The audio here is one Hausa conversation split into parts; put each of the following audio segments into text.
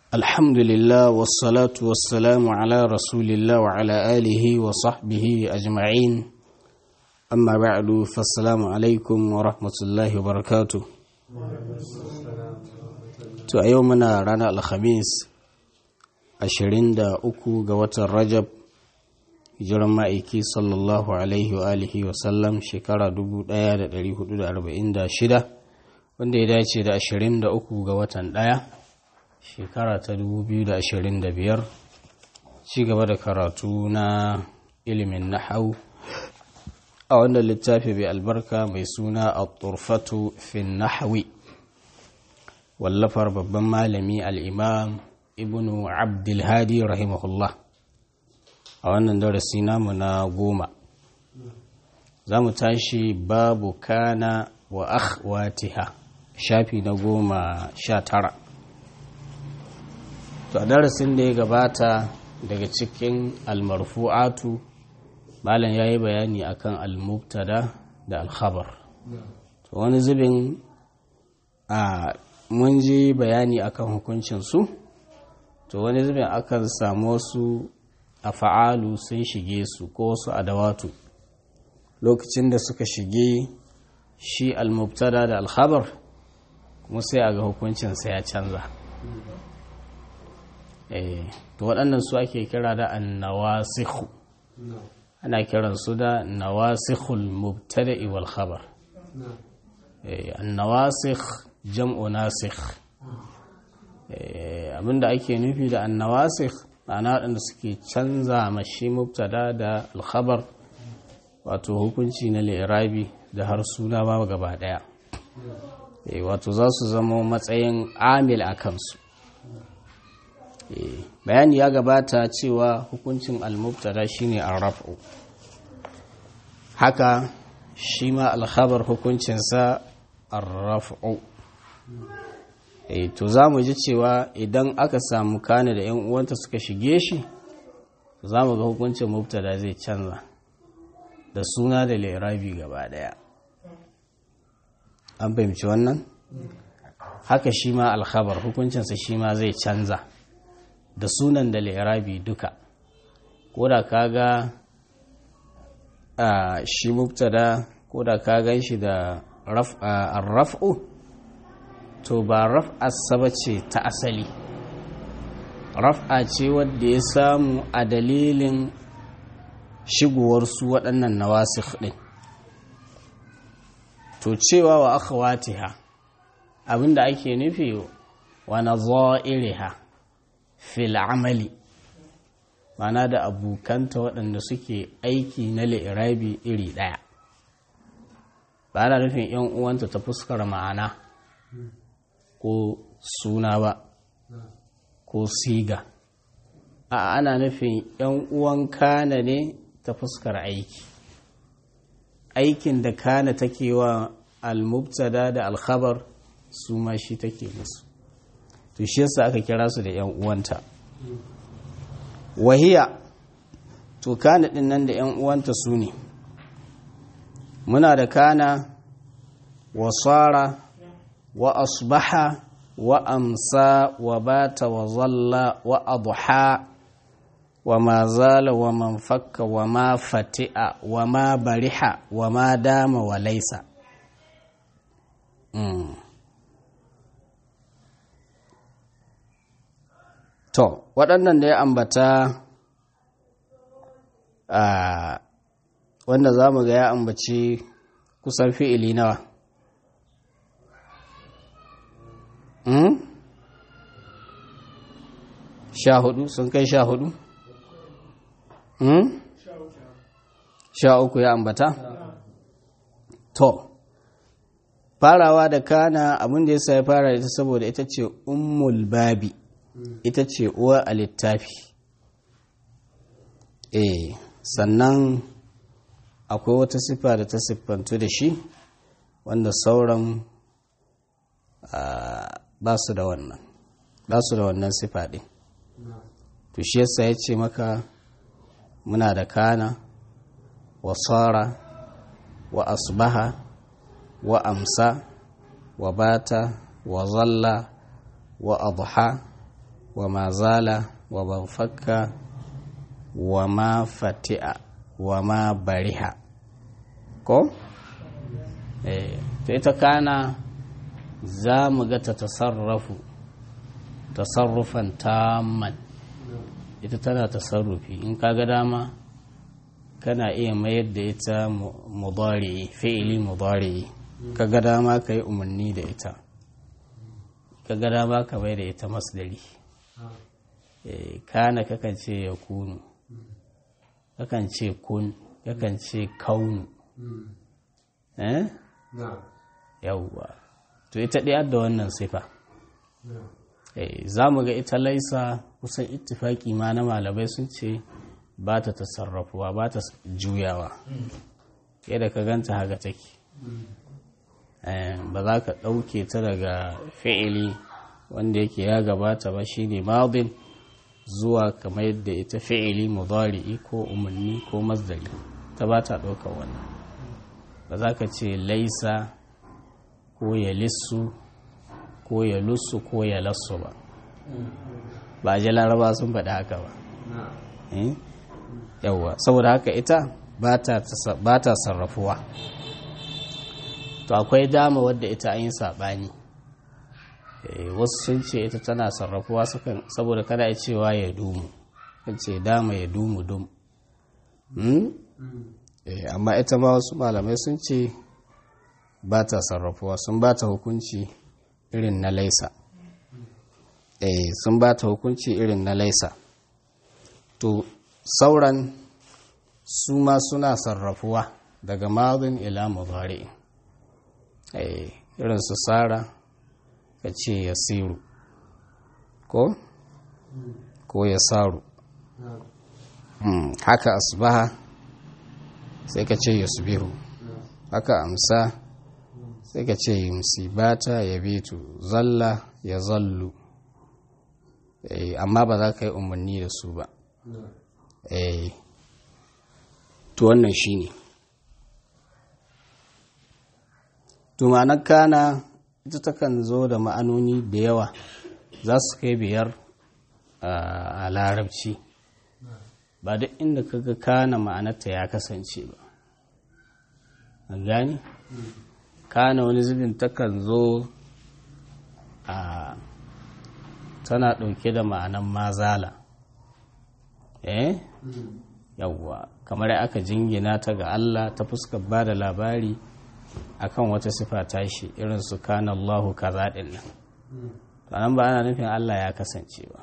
الحمد لله والصلاة والسلام على رسول الله وعلى آله وصحبه أجمعين أما بعد فالسلام عليكم ورحمة الله وبركاته to a yau muna ranar alhamis 23 ga watan rajab hijiran ma'aiki sallallahu alaihi wa alihi wa sallam shekara 1446 wanda ya dace da 23 ga watan ɗaya shekara ta 2025 ci gaba da karatu na ilimin nahau a wannan littafi mai albarka mai suna at-turfatu fi nahwi wallafar babban malami al-imam ibnu abdulhadi rahimahullah a wannan darasi namu na 10 za mu tashi babu kana wa akhwatiha shafi na 19. to a darasin da ya gabata daga cikin almarfu'atu malam ya yi bayani akan almubtada da alkhabar to wani zubin mun ji bayani akan hukuncinsu to wani zubin akan samu wasu afa'alu sun shige su ko wasu adawatu lokacin da suka shige shi almubtada da alkhabar kuma sai a ga hukuncinsa ya canza to waɗannan su ake kira da annawasikhu ana kiran su da nawasikhul mubtada'i wal khabar annawasikh jam'u nasikh abinda ake nufi da annawasikh ana waɗanda suke canza mashi mubtada da al-khabar wato hukunci na li'irabi da har suna ba gaba daya wato za su zama matsayin amil a kansu bayani ya gabata cewa hukuncin al-mubtada shine ar-raf'u haka shi ma al-khabar hukuncinsa ar-raf'u to zamu ji cewa idan aka samu kana da yan uwanta suka shige shi zamu ga hukuncin mubtada zai canza da suna da li'irabi gaba daya an fahimci wannan haka shi ma al-khabar hukuncinsa shi ma zai canza da sunan da li'irabi duka ko da kaga shi mubtada ko da ka gan shi da raf'u to ba raf'a saba ce ta asali raf'a ce wadda ya samu a dalilin shigowar su waɗannan nawasikh din to cewa wa akhawatiha abinda ake nufi wa nazairiha fil amali mana da abokanta waɗanda suke aiki na li'irabi iri ɗaya ba ana nufin ‘yan uwanta ta fuskar ma'ana ko suna ba ko siga a ana nufin ‘yan uwan kana ne ta fuskar aiki aikin da kana take wa al-mubtada da al-khabar su ma shi take musu to shi yasa aka kira su da ‘yan uwanta wahiya to kana din nan da ‘yan uwanta su ne muna da kana wa sara wa asbaha wa amsa wa bata wa zalla wa adha wa ma zala wa man fakka wa ma fati'a wa ma bariha wa ma dama wa laisa to waɗannan da ya ambata wanda za mu ga ya ambaci kusan fi'ili nawa sha hudu sun kai 14 13 ya ambata to farawa da kana abinda ya sai fara ita saboda ita ce ummul babi ita ce uwa a littafi sannan akwai wata siffa da ta siffantu da shi wanda sauran ba su da wannan siffa ɗin to shi yasa ya ce maka muna da kana wa sara wa asbaha wa amsa wa bata wa zalla wa adha wa ma zala wa ban fakka wa ma fati'a wa ma bariha ko? to ita kana za mu ga ta tasarrufan tamman ita tana tasarrufi in ka ga dama kana iya mayar da ita mudari fi'ili mudari ka ga dama ka yi umarni da ita ka ga dama ka bai da ita masdari kana kakan ce ya kunu kakan ce kun kakan ce kaunu yawwa to ita ɗaya da wannan sifa za mu ga ita laisa kusan ittifaki ma na malamai sun ce ba ta tasarrafuwa ba ta juyawa yadda ka ganta haka take ba za ka ɗauke ta daga fi'ili wanda yake ya gabata ba shine madin zuwa kamar yadda ita fi'ili mudari'i ko umarni ko masdari ta ba ta ɗaukar wannan ba za ka ce laisa ko ya lissu ko ya lussu ko ya lassu ba ba ji laraba sun faɗi haka ba yawwa saboda haka ita ba ta sarrafuwa to akwai dama wadda ita an yi saɓani wasu sun ce ita tana sarrafuwa saboda kada ya cewa ya dumu kan ce dama ya dumu dum amma ita ma wasu malamai sun ce ba ta sarrafuwa sun ba ta hukunci irin na laisa sun ba ta hukunci irin na laisa to sauran su ma suna sarrafuwa daga madin ila mudari irin su sara ka ce ya siru ko ya saru haka asbaha sai ka ce ya subihu haka amsa sai ka ce yumsi bata ya bitu zalla ya zallu amma ba za ka yi umarni da su ba to wannan shi ne tumanar kana ita takan zo da ma'anoni da yawa za su kai 5 a larabci ba duk inda kaga kana ma'anarta ya kasance ba an gani kana wani zubin takan zo a tana ɗauke da ma'anan mazala yawwa kamar aka jingina ta ga Allah ta fuskar ba da labari akan wata sifa tashi irin su kana Allahu kaza din nan ba ana nufin Allah ya kasance ba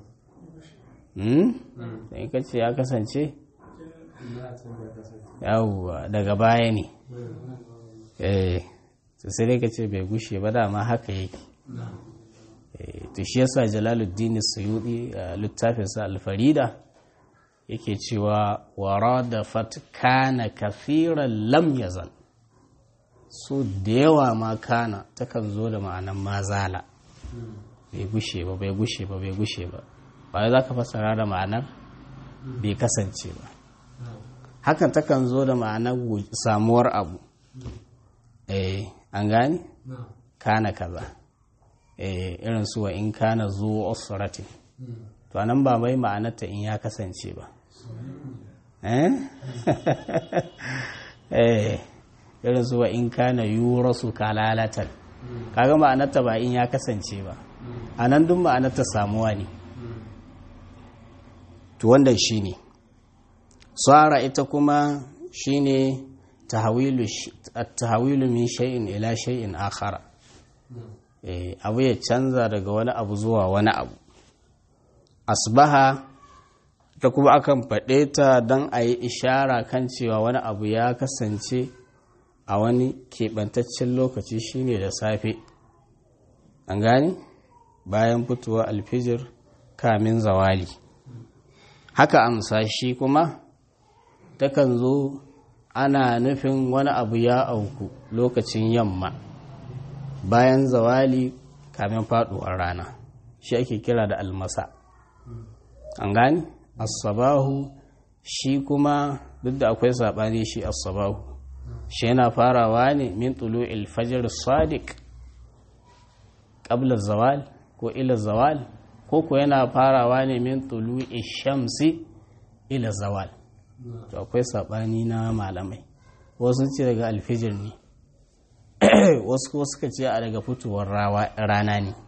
sai ka ce ya kasance yawwa daga baya ne sai dai ka ce bai gushe ba dama haka yake to shi yasa Jalaluddin Suyuti a littafinsa Al-Farida yake cewa warada fat kana kathiran lam yazal so da yawa ma kana takan zo da ma'anan mazala bai gushe ba bai gushe ba bai gushe ba ba za ka fassara da ma'anar bai kasance ba hakan takan zo da ma'anar samuwar abu an gani kana kaza irin su wa in kana zuwa usratin to anan ba mai ma'anarta in ya kasance ba irin su wa in kana yurasu kalalatan kaga ma'anarta ba in ya kasance ba anan duk ma'anarta samuwa ne to wanda shine sara ita kuma shine tahawilu min shay'in ila shay'in akhara abu ya canza daga wani abu zuwa wani abu asbaha ta kuma akan faɗe ta don a yi ishara kan cewa wani abu ya kasance a wani keɓantaccen lokaci shine da safe an gani bayan fitowa alfijir kamin zawali haka amsa shi kuma takan zo ana nufin wani abu ya auku lokacin yamma bayan zawali kamin faɗuwar rana shi ake kira da almasa an gani as-sabahu shi kuma duk da akwai saɓani shi as-sabahu shi yana farawa ne min tulu'il fajr sadiq qabla zawal ko ila zawal koko yana farawa ne min tulu'i shamsi ila zawal. To akwai saɓani na malamai, wasu ce daga alfijir ne wasu kuma suka ce a daga fitowar rana ne.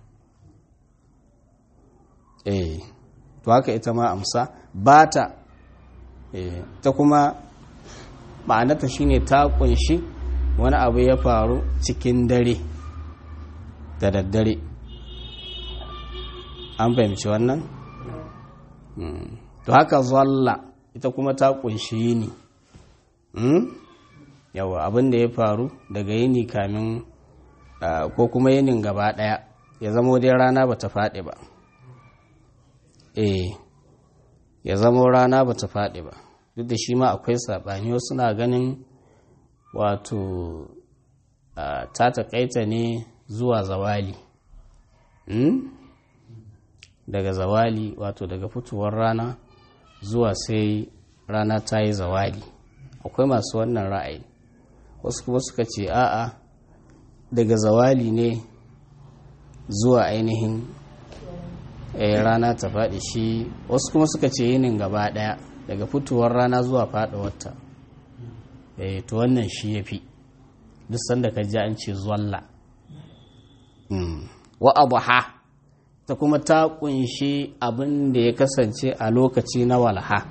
To haka ita ma amsa bata ta kuma ma'anata shine ta kunshi wani abu ya faru cikin dare da daddare. An fahimci wannan? To haka zalla ita kuma ta kunshi yini. Yawa abin da ya faru daga yini kamin ko kuma yinin gaba daya ya zamo dai rana bata faɗi ba. Ya zamo rana bata faɗi ba, duk da shi ma akwai saɓani. Wasu na ganin wato ta taƙaita ne zuwa zawali. Daga zawali wato daga fitowar rana zuwa sai rana ta yi zawali. Akwai masu wannan ra'ayi. Wasu kuma suka ce a'a daga zawali ne zuwa ainihin rana ta faɗi shi. Wasu kuma suka ce yinin gaba ɗaya daga fitowar rana zuwa faɗuwarta. To wannan shi ya fi duk sanda ka ji an ce zuwalla. Wa abuha ta kuma ta kunshi abin da ya kasance a lokaci na walha.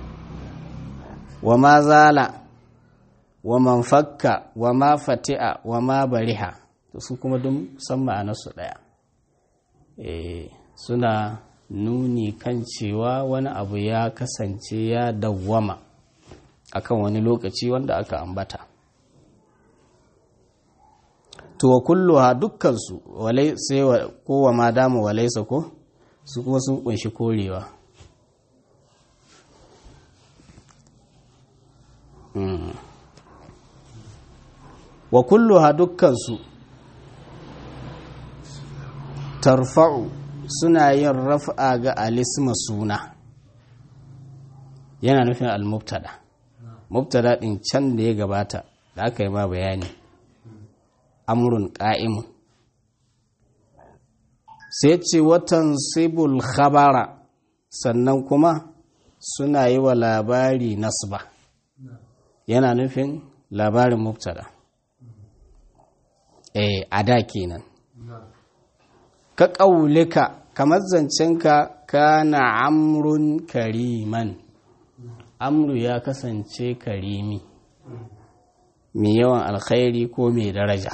Wa ma zala wa man fakka wa ma fati'a wa ma bariha, to su kuma duk san ma'anarsu ɗaya. Suna nuni kan cewa wani abu ya kasance ya dawwama akan wani lokaci wanda aka ambata. To wa kulluha dukkansu walai sai kowa ma damu walaisa ko su kuma sun kunshi korewa. Wa kulluha dukkansu tarfa'u suna yin raf'a ga alisma suna, yana nufin al-mubtada. Mubtada din can da ya gabata da aka yi ma bayani, amrun qa'imun. Sai ce watan sibul khabara, sannan kuma suna yi wa labari nasba, yana nufin labarin mubtada. A da kenan. Ka ƙaulika kamar zancenka kana amrun kariman, amru ya kasance karimi, mai yawan alkhairi ko mai daraja.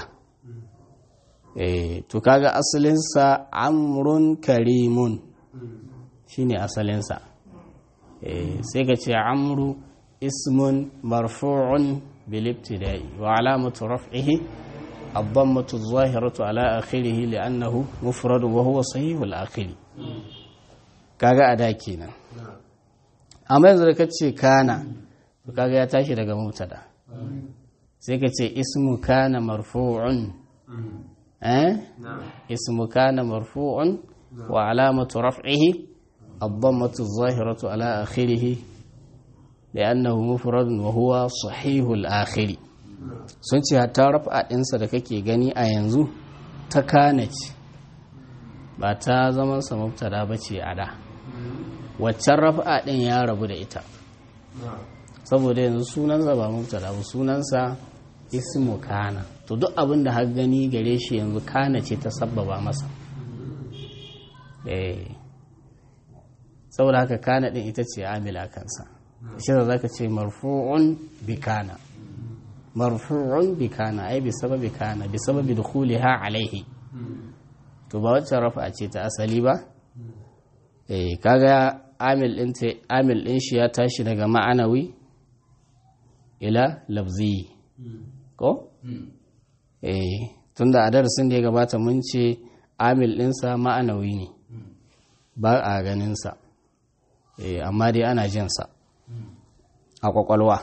To kaga asalinsa amrun karimun shine asalinsa. Sai ka ce amru ismun marfu'un bil ibtida'i wa alamatu raf'ihi الضمة الظاهرة على آخره لأنه مفرد وهو صحيح الآخر. kaga ada kenan. Amma yanzu da kace kana to kaga ya tashi daga mubtada. Sai kace ismu kana marfu'un. Ismu kana marfu'un wa alamatu raf'ihi الضمة الظاهرة على آخره لأنه مفرد وهو صحيح الآخر. Sun ce hatta rafa ɗinsa da kake gani a yanzu ta kana ce, ba ta zaman sa mubtada ba ce a da. Waccan rafa ɗin ya rabu da ita, saboda yanzu sunansa ba mubtada ba, sunansa ismu kana. To duk abin da har gani gare shi yanzu kana ce ta sabbaba masa. Saboda haka kana ɗin ita ce amila kansa. Shi za ka ce marfu'un bi kana. marfu'un bi kana ai bi sababi kana bi sababi dukhuliha alaihi. To ba wacce rafa ce ta asali ba. Kaga amil din shi ya tashi daga ma'anawi ila lafzi ko tunda a darasin da ya gabata mun ce amil ɗinsa ma'anawi ne, ba a ganin sa, amma dai ana jin sa a kwakwalwa.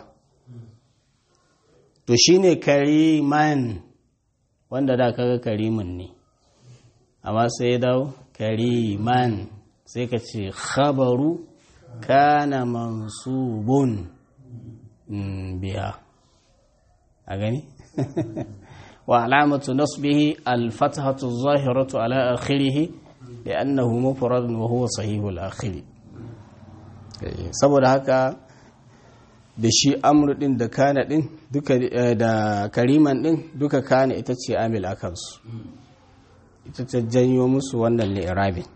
To shi ne kariman, wanda da kaga karimun ne, amma sai ya dawo kariman, sai ka ce khabaru kana mansubun biya. A gani? Wa alamatu nasbihi alfatahatu zahiratu ala akhirihi da annahu mufradun wa huwa sahihul akhiri saboda haka da shi amru din da kana din duka da kariman din duka kana ita ce amil akan su ita ta janyo musu wannan li'irabin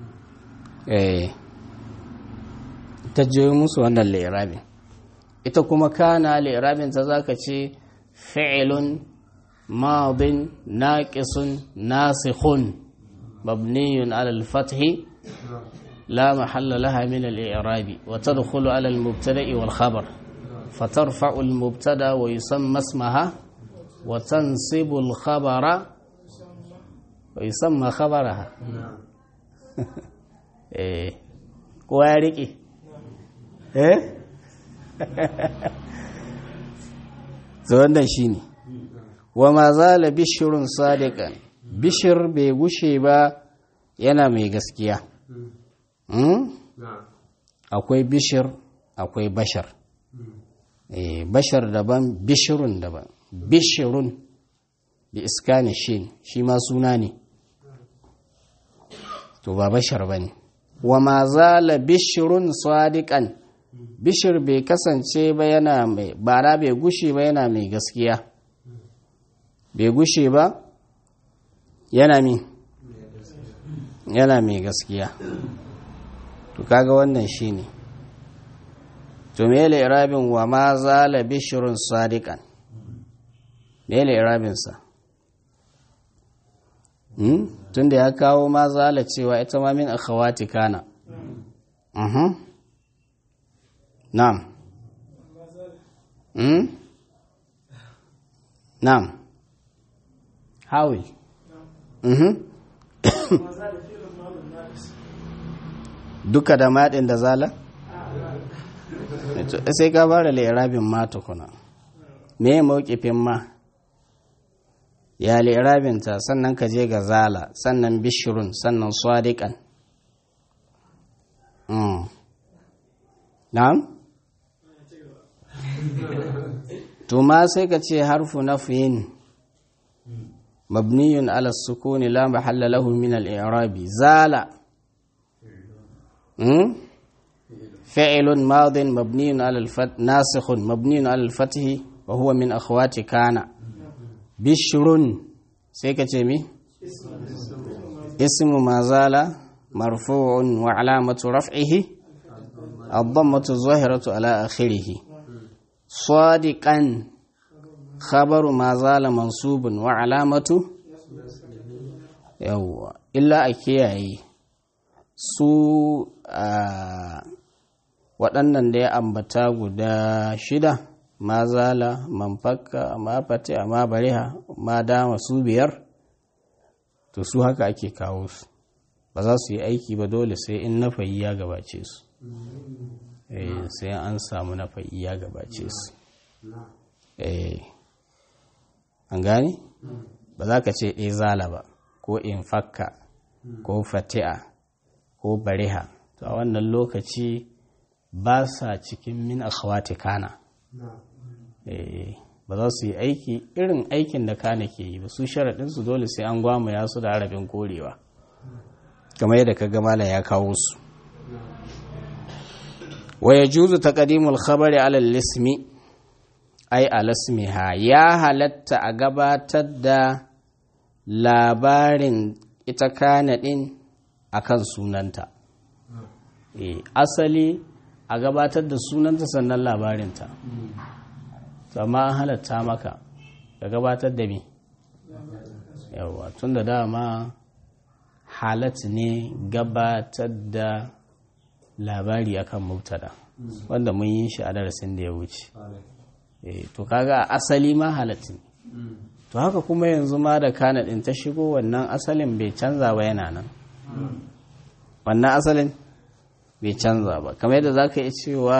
ta janyo musu wannan li'irabin ita kuma kana li'irabin ta zaka ce fi'lun madin naqisun nasikhun mabniyun ala al-fath la mahalla laha min al-i'rab wa tadkhulu ala al-mubtada'i wal khabar fatarfa'u al-mubtada wa yusamma ismaha wa tansibu al-khabara wa yusamma khabaraha kowa ya riƙe so wannan shi ne wa ma zala bishirun sadiqan bishir bai gushe ba yana mai gaskiya akwai bishir akwai bashar bashar daban bishirun daban bishirun bi iskani shin shi ma suna ne to ba bashar bane wa ma zala bishirun sadiqan bishir bai kasance ba yana mai bara bai gushe ba yana mai gaskiya bai gushe ba yana mai gaskiya to kaga wannan shine to me le irabin wa ma zala bishirun sadiqan me le irabin sa tunda ya kawo ma zala cewa ita ma min akhawati kana na'am na'am hawil duka da maɗin da zala sai ka fara lirabin ma tukuna me mawqifin ma ya lirabinta sannan ka je ga zala sannan bishirun sannan sadiqan na'am to ma sai ka ce harfu nafyin mabniyun ala sukuni la mahalla lahu min al-i'rabi zala فعل ماض مبني على الفتح ناسخ مبني على الفتح وهو من أخوات كان بشر سيكتمي اسم ما زال مرفوع وعلامة رفعه الضمة الظاهرة على آخره صادقا خبر ما زال منصوب وعلامة إلا أكياي su waɗannan da ya ambata guda shida ma zala man fakka ma fati ma bariha ma dama su biyar to su haka ake kawo su ba za su yi aiki ba dole sai in nafayi ya gabace su sai an samu nafayi ya gabace su an gane ba za ka ce zala ba ko in fakka ko fati'a ko bariha to a wannan lokaci ba sa cikin min akhawati kana ba za su yi aiki irin aikin da kana ke yi ba su sharaɗin su dole sai an gwamaya su da harafin korewa kamar yadda ka gamala ya kawo su wa yajuzu taqdimul khabari ala al-ismi ay ala ismiha ya halatta a gabatar da labarin ita kana din akan sunanta asali a gabatar da sunanta sannan labarinta amma an halatta maka ka gabatar da me yawa tun da dama halat ne gabatar da labari akan mubtada wanda mun yi shi a darasin da ya wuce to kaga asali ma halat ne to haka kuma yanzu ma da kana din ta shigo wannan asalin bai canza ba yana nan wannan asalin bai canza ba kamar yadda za ka yi cewa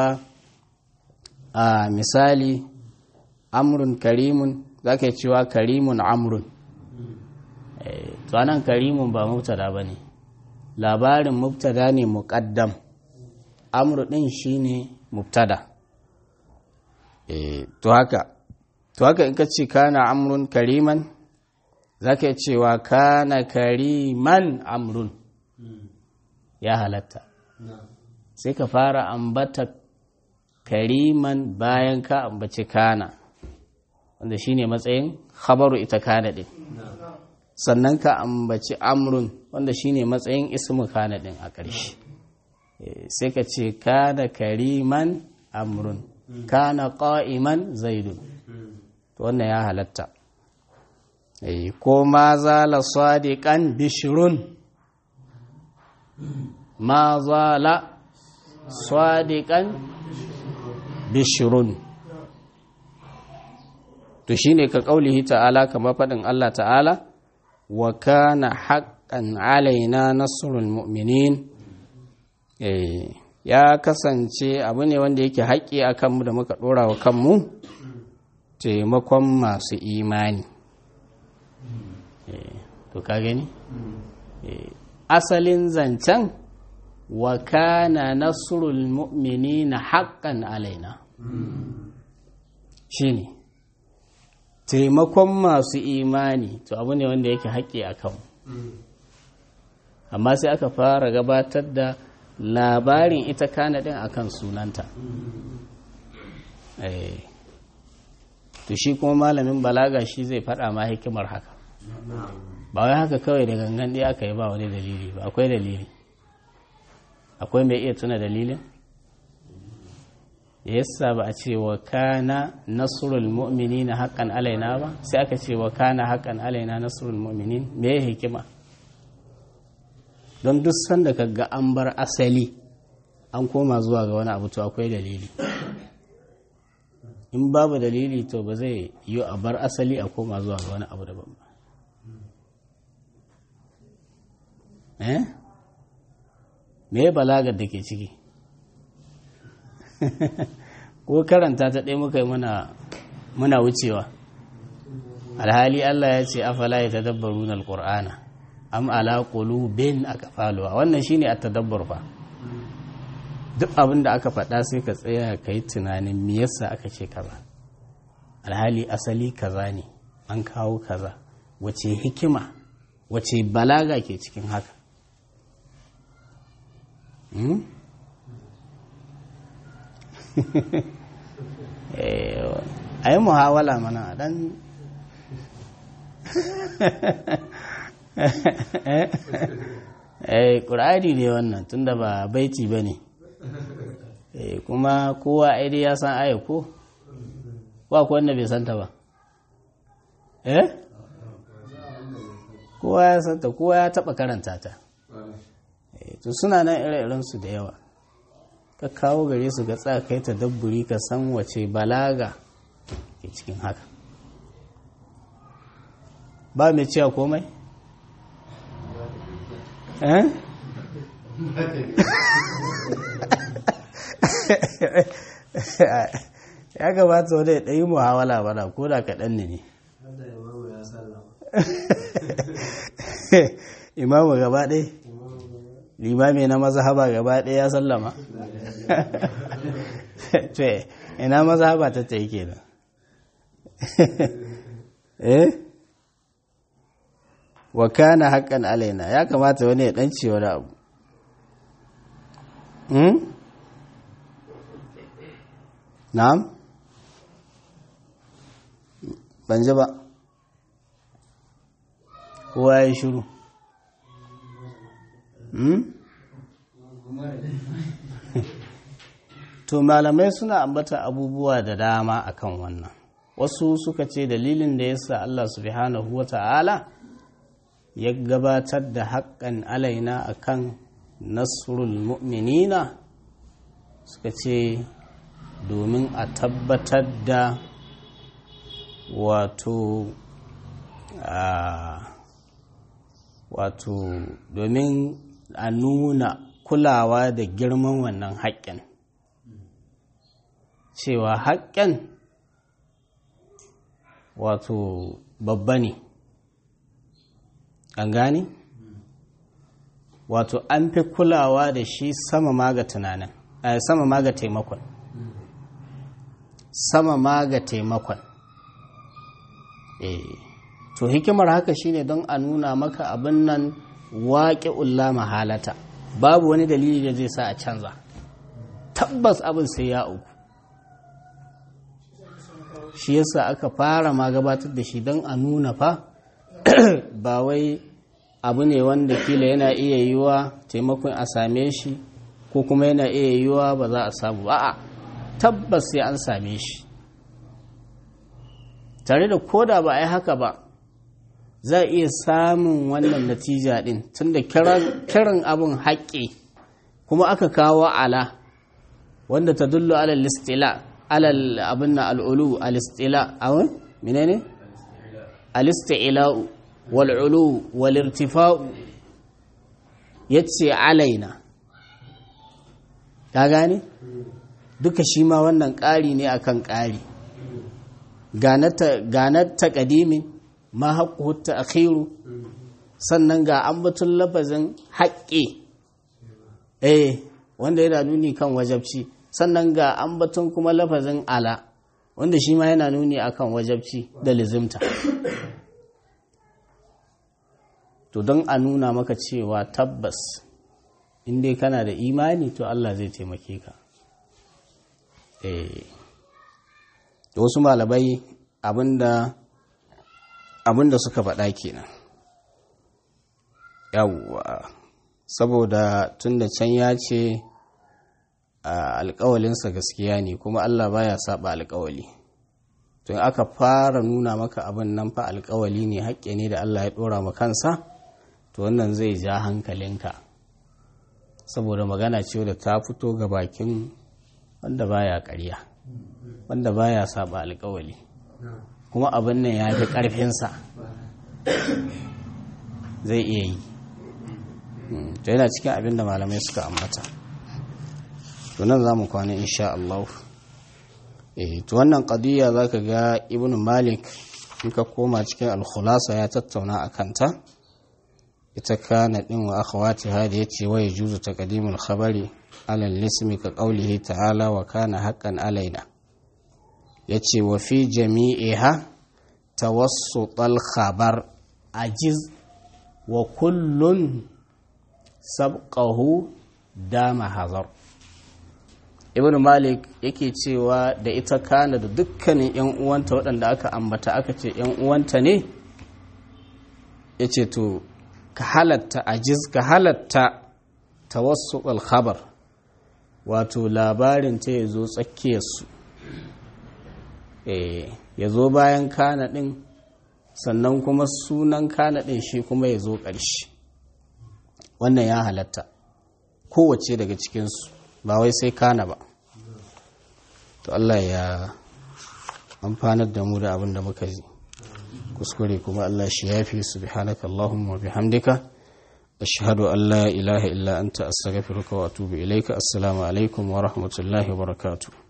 a misali amrun karimun za ka yi cewa karimun amrun to anan karimun ba mubtada ba ne labarin mubtada ne muƙaddam amru ɗin shi ne mubtada to haka in ka ce kana amrun kariman za ka yi cewa kana kariman amrun ya halatta sai ka fara ambata kariman bayan ka ambaci kana wanda shine matsayin khabaru ita kana din sannan ka ambaci amrun wanda shine matsayin ismu kana din a ƙarshe sai ka ce kana kariman amrun kana qa'iman zaidun to wannan ya halatta ko ma zala sadiqan bishrun ma zala sadiqan bishrun to shine ka kaulihi ta'ala kamar fadin Allah ta'ala wa kana haqqan alaina nasrul mu'minin ya kasance abu ne wanda yake haƙƙi a kanmu da muka ɗora wa kanmu taimakon masu imani to ka gani asalin zancen wa kana nasrul mu'minina haqqan alaina shine taimakon masu imani to abu ne wanda yake haƙƙi a kanmu amma sai aka fara gabatar da labarin ita kana din akan sunanta to shi kuma malamin balaga shi zai faɗa ma hikimar haka ba wai haka kawai da gangan ɗaya aka yi ba wani dalili ba akwai dalili akwai mai iya tuna dalilin yasa ba a ce wa kana nasrul mu'minina haqqan alaina ba sai aka ce wa kana haqqan alaina nasrul mu'minin me hikima don duk sanda ka ga an bar asali an koma zuwa ga wani abu to akwai dalili in babu dalili to ba zai yi a bar asali a koma zuwa ga wani abu daban ba me balagar da ke ciki ko karanta ta ɗaya muka yi muna wucewa alhali Allah ya ce afala ya tadabbaru na alƙur'ana am ala qulubin aqfaluha wannan shine at-tadabbur fa duk abin da aka faɗa sai ka tsaya kai tunanin me yasa aka ce kaza alhali asali kaza ne an kawo kaza wace hikima wace balaga ke cikin haka ayi muhawala mana dan ƙur'ani ne wannan tunda ba baiti ba ne kuma kowa aidi ya san aya ko ko wanda bai santa ba kowa ya santa kowa ya taɓa karanta ta to suna nan ire-irensu da yawa ka kawo gare su ga kai ta dabburi ka san wace balaga ke cikin haka ba mai cewa komai ya gabata wadda ya ɗayi muhawala bana ko da kaɗan ne imamu gaba ɗaya limami na mazhaba gaba ɗaya ya sallama to ina mazhaba ta ta yi kenan wa kana haqqan alaina ya kamata wani ya dan ce wani abu na'am ban ji ba kowa ya shiru to malamai suna ambata abubuwa da dama akan wannan wasu suka ce dalilin da yasa Allah subhanahu wata'ala ya gabatar da haƙƙan alaina akan nasrul mu'minina suka ce domin a tabbatar da wato domin a nuna kulawa da girman wannan haƙƙin cewa haƙƙin wato babba ne an gane wato an fi kulawa da shi sama ma ga tunanin sama ma ga taimakon sama ma ga taimakon to hikimar haka shine don a nuna maka abin nan waqi'ul la mahalata babu wani dalili da zai sa a canza tabbas abin sai ya auku shi yasa aka fara ma gabatar da shi don a nuna fa ba wai abu ne wanda kila yana iya yiwa taimakon a same shi ko kuma yana iya yiwa ba za a samu a'a tabbas sai an same shi tare da koda ba a yi haka ba za a iya samun wannan natija din tunda kiran abin haƙƙi kuma aka kawo ala wanda ta dullu alal istila alal abin na al'ulu al-istila awon menene al-istila'u wal'ulu wal'irtifa'u yace alaina ka gane duka shi ma wannan ƙari ne akan ƙari ganar taƙadimin ma haƙƙo ta akhiru sannan ga ambatun lafazin haƙƙi wanda yana nuni kan wajabci sannan ga ambatun kuma lafazin ala wanda shi ma yana nuni akan wajabci da lizimta to don a nuna maka cewa tabbas in dai kana da imani to Allah zai taimake ka da wasu malamai abinda suka faɗa kenan yawwa saboda tun da can ya ce alƙawalinsa gaskiya ne kuma Allah baya saba alƙawali to aka fara nuna maka abin nan fa alƙawali ne haƙƙi ne da Allah ya ɗora ma kansa to wannan zai ja hankalinka saboda magana ce da ta fito ga bakin wanda baya ƙarya wanda baya saba alƙawali kuma abin nan ya fi ƙarfinsa zai iya yi to yana cikin abin da malamai suka ambata to nan za mu kwana insha Allah to wannan qadiyya zaka ga ibnu malik in ka koma cikin al-khulasa ya tattauna akan ta ita kana din wa akhawatiha da yace wa yajuzu taqdimul khabari ala al-ismi ka qawlihi ta'ala wa kana haqqan alaina yace wa fi jami'iha tawassutal khabar ajiz wa kullun sabqahu dama hazar ibn malik yake cewa da ita kana da dukkanin yan uwanta waɗanda aka ambata aka ce yan uwanta ne yace to ka halatta ajiz ka halatta tawassul khabar wato labarin ta yazo tsakiyar su yazo bayan kana din sannan kuma sunan kana din shi kuma yazo ƙarshe wannan ya halatta kowace daga cikin su ba wai sai kana ba to Allah ya amfanar da mu da abin da muka ji kuskure kuma Allah shi yafi subhanaka allahumma wa bihamdika ashhadu an la ilaha illa anta astaghfiruka wa atubu ilaika assalamu alaikum wa rahmatullahi wa barakatuh